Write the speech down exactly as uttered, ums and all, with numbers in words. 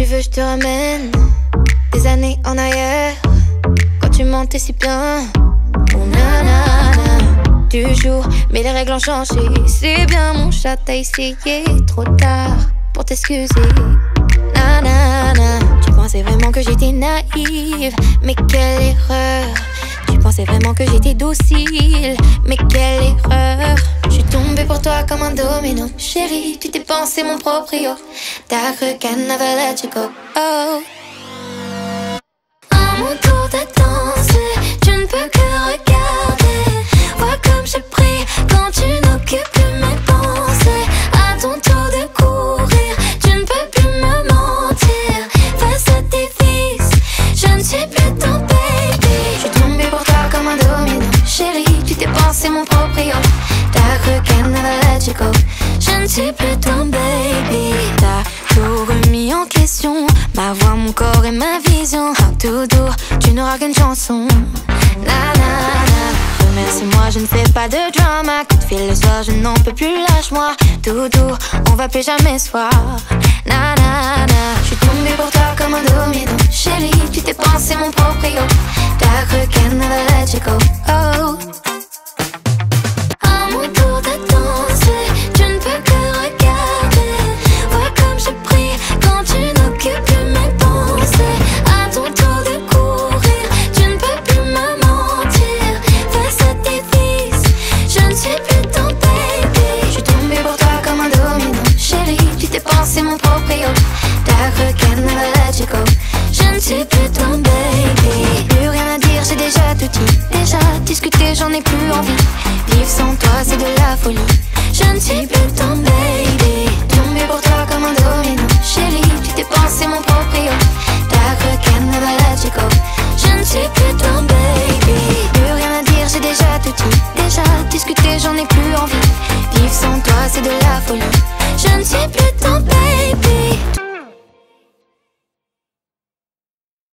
veux, je te ramène des années en arrière, quand tu mentais si bien. Oh nanana, du jour, mais les règles ont changé. C'est bien mon chat, t'as essayé trop tard pour t'excuser. Nanana, tu pensais vraiment que j'étais naïve, mais quelle erreur. Tu pensais vraiment que j'étais docile, mais quelle erreur. Je suis tombée pour toi comme un domino. Chérie, tu t'es pensé mon proprio. T'as cru qu'elle never let you go. Oh. À mon tour de danser, je ne peux que regarder. Vois comme je prie quand tu n'occupes plus mes pensées. À ton tour de courir, tu ne peux plus me mentir. Face à tes fils, je ne suis plus ton baby. Je suis tombée pour toi comme un domino. Chérie, tu t'es pensé mon proprio. T'as cru qu'elle never let you go. Je ne suis plus ton baby. T'as tout remis en question, ma voix, mon corps et ma vision. Ah, tout doux, tu n'auras qu'une chanson. Na na na. Remercie-moi, je ne fais pas de drama. Coup de fil le soir, je n'en peux plus, lâche-moi. Tout doux, on va plus jamais se voir. Na na na. Je suis tombée pour toi comme un domino. Chérie, tu t'es pensé mon proprio. T'as cru qu'elle never let you go. Oh. À mon tour de danser, je ne peux que regarder. Vois comme je prie quand tu n'occupes plus mes pensées. À ton tour de courir, tu ne peux plus me mentir. Face à tes fils, je ne suis plus ton baby. Je suis tombée pour toi comme un domino. Chérie, tu t'es pensé mon proprio. T'as cru qu'elle never let you go. Je ne suis plus ton baby. Plus rien à dire, j'ai déjà tout dit. Déjà discuté, j'en ai plus envie. Vivre sans toi, c'est de la folie. Je ne suis plus ton baby. Tombé pour toi comme un domino. Chérie, tu t'es pensé mon proprio. T'as cru qu'elle never let you go. Je ne suis plus ton baby. Plus rien à dire, j'ai déjà tout dit. Déjà discuté, j'en ai plus envie. Vivre sans toi, c'est de la folie.